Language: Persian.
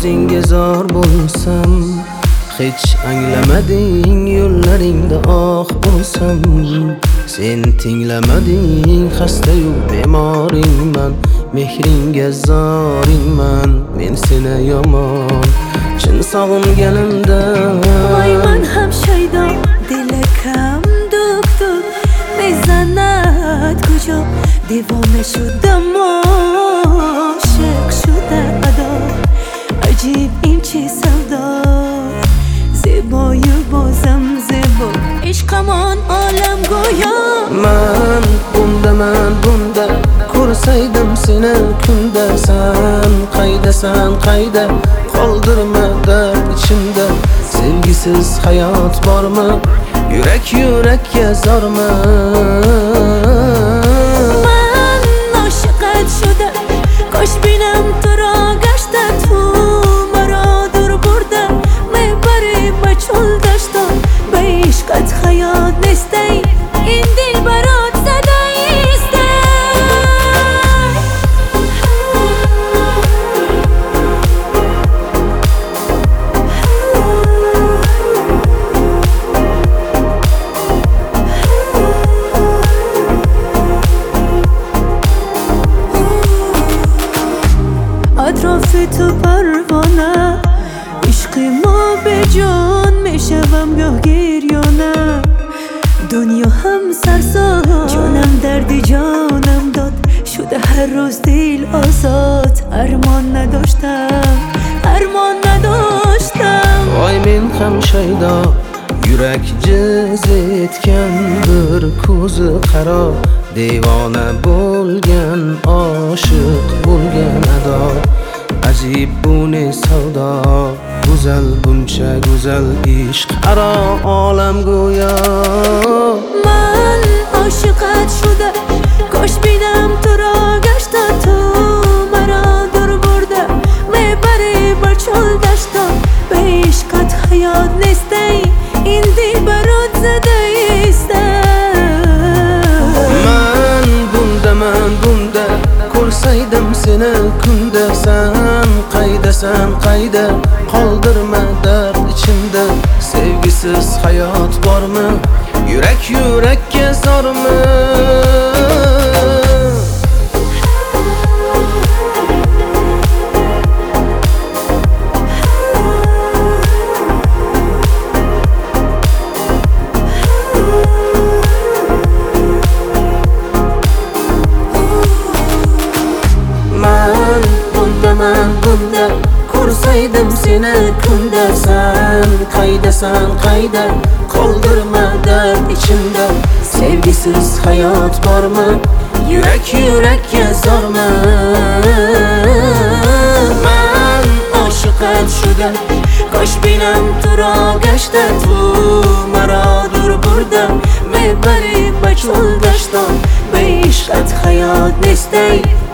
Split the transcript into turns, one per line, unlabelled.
o'zingga zor bo'lsam, hech anglamading yo'llaringda oq bo'lsam. Sen tinglamading xasta-yu bemoringman, mehringga zoringman, men seni yomon chin sog'inganimda.
Voy men ham shaydo, dilakam duk-duk, bezanat kujo, devona shudam, oshiq shuda ado, ajib inchi savdo, zeboyu bozam zebo, ishqamon olam go'yo.
Man bunda ko'rsaydim seni kunda. San qayda qoldirma dard ichimda. Sevgisiz hayot bormi, yurak yurakka zormi?
Man oshiqat shuda, ko'sh binam turo gashta, tu maro dur burda, me bari bachul dashto, be ishqat hayot nestay, in dil barot zada istay. اطراف تو پروانه، عشق ما به جان میشوم گاه گریانه. دنیا هم سرسان، جانم درد جانم داد، شده هر روز دل آزاد. ارمان نداشتم
Voy men ham shaydo, yurak jiz etgan, bir ko'zi qaro, devona bo'lgan, oshiq bo'lgan ado. Ajib bu ne savdo, go'zal buncha go'zal ishq aro olam go'yo.
من عاشقت شده، کاش بینم تو را گشته، تو مرا دور برده، میبری بر چال دشتا، به عشقت حیات نیستی، این دل برات زده ایسته.
من bunda ko'rsaydim seni kunda. San qayda qoldirma dard ichimda. Sevgisiz hayot bormi, yurak yurakka zormi? Man bunda ko'rsaydim seni kunda. San qayda qoldirma dard ichimda. Sevgisiz hayot bormi, yurak yurakka zormi? Man oshiqat shuda, ko'sh binam turo gashta, tu maro dur burda, me bari bachul dashton, be ishqat hayot nestay.